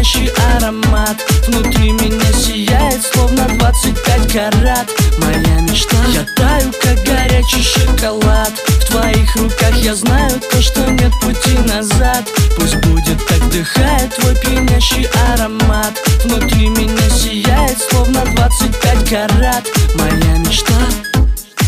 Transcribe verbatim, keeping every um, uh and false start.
пьянящий аромат. Внутри меня сияет, словно двадцать пять карат. Моя мечта, я таю, как горячий шоколад. В твоих руках я знаю то, что нет пути назад. Пусть будет так, вдыхает твой пьянящий аромат. Внутри меня сияет, словно двадцать пять карат. Моя мечта.